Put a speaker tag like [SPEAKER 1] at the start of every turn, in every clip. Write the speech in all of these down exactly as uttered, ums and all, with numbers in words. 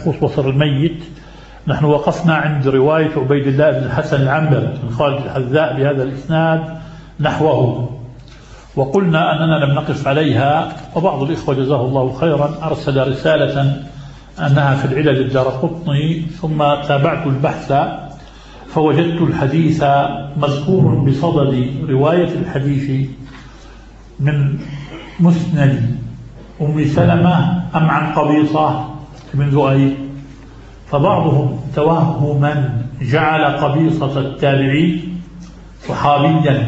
[SPEAKER 1] بخصوص وصر الميت. نحن وقفنا عند رواية عبيد الله بن الحسن العنبري من خالد الحذاء بهذا الإسناد نحوه، وقلنا أننا لم نقف عليها، وبعض الإخوة جزاه الله خيرا أرسل رسالة أنها في العلل الدارقطني، ثم تابعت البحث فوجدت الحديث مذكور بصدد رواية الحديث من مسند أم سلمة أم عن قبيصة بن ذؤيب، فبعضهم توهما جعل قبيصة التابعي صحابيا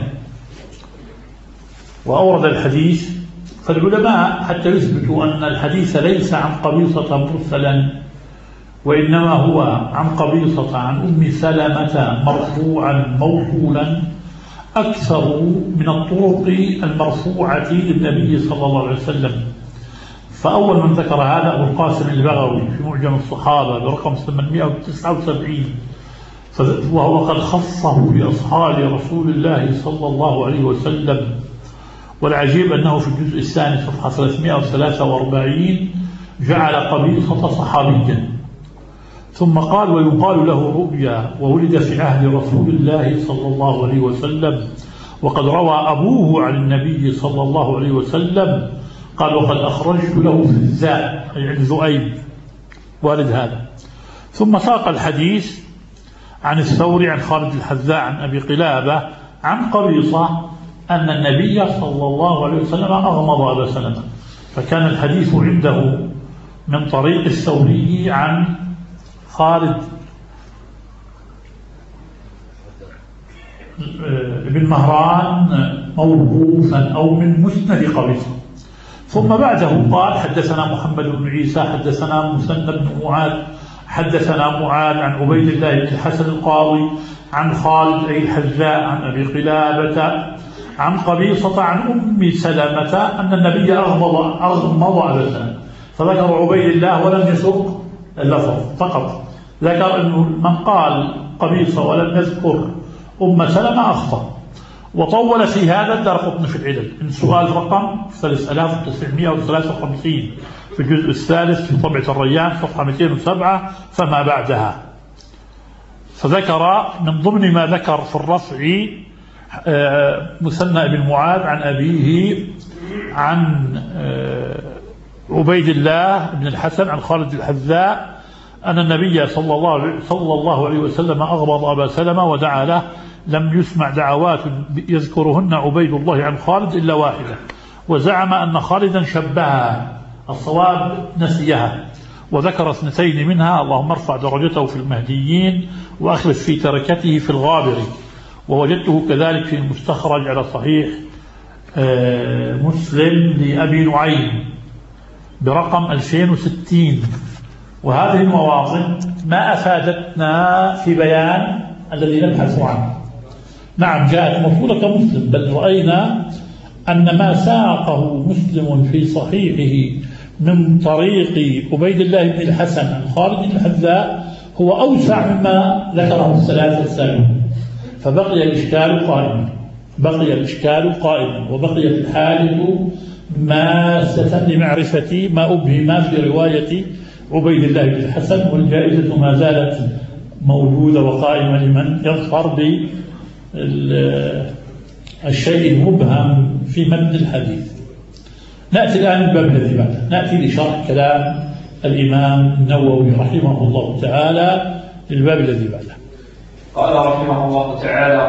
[SPEAKER 1] وأورد الحديث. فالعلماء حتى يثبتوا أن الحديث ليس عن قبيصة مرسلا وإنما هو عن قبيصة عن أم سلمة مرفوعا موصولا أكثر من الطرق المرفوعة للنبي صلى الله عليه وسلم. فأول من ذكر هذا أبو القاسم البغوي في معجم الصحابة برقم ثمانمائة وتسعة وسبعين، وهو قد خصه بأصحاب رسول الله صلى الله عليه وسلم. والعجيب أنه في الجزء الثاني صفحة ثلاثمائة وثلاثة وأربعين جعل قبيصة صحابيا، ثم قال ويقال له رؤيا وولد في عهد رسول الله صلى الله عليه وسلم، وقد روى أبوه عن النبي صلى الله عليه وسلم قال وقد أخرجت له في الزاء أي عن ذؤيب والد هذا. ثم ساق الحديث عن الثوري عن خالد الحذاء عن أبي قلابة عن قبيصة أن النبي صلى الله عليه وسلم أغمض أبا سلمة، فكان الحديث عنده من طريق الثوري عن خالد بن مهران موقوفا أو من مسند قبيصة. ثم بعده قال حدثنا محمد بن عيسى حدثنا مسند بن معاذ حدثنا معاذ عن عبيد الله بن الحسن القاضي عن خالد أي الحذاء عن أبي قلابة عن قبيصة عن أم سلمة أن النبي أغمض أغمض أبا سلمة، فذكر عبيد الله ولم يسق اللفظ فقط، ذكر أنه من قال قبيصة ولم يذكر أم سلمة أخطأ. وطول في هذا الدارقطني في العلل من سؤال رقم ثلاثة آلاف وتسعمائة وثلاثة وخمسين في الجزء الثالث في طبعة الريان صفحة مئتين وسبعة فما بعدها. فذكر من ضمن ما ذكر في الرفع مثنى بن معاذ عن أبيه عن عبيد الله بن الحسن عن خالد الحذاء أن النبي صلى الله صلى الله عليه وسلم أغمض أبا سلمة ودعا له، لم يسمع دعوات يذكرهن عبيد الله عن خالد إلا واحدة، وزعم أن خالدا شبهها، الصواب نسيها، وذكر اثنتين منها اللهم ارفع درجته في المهديين وأخلف في تركته في الغابر، ووجدته كذلك في المستخرج على صحيح مسلم لأبي نعيم برقم ألفين وستين. وهذه المواطن ما أفادتنا في بيان الذي نبحث عنه. نعم جاءت موصولة كمسلم، بل رأينا أن ما ساقه مسلم في صحيحه من طريق عبيد الله بن الحسن عن خالد الحذاء هو أوسع مما ذكره الثلاثة السابقون، فبقي الإشكال قائما بقي الإشكال قائما وبقيت الحالة ماسة لمعرفة ما أبهم في رواية عبيد الله بن الحسن، والجائزة ما زالت موجودة وقائمة لمن يظفر بالشيء المبهم في متن الحديث. نأتي الآن الباب الذي بعده، نأتي لشرح كلام الإمام النووي رحمه الله تعالى للباب الذي بعده.
[SPEAKER 2] قال رحمه الله تعالى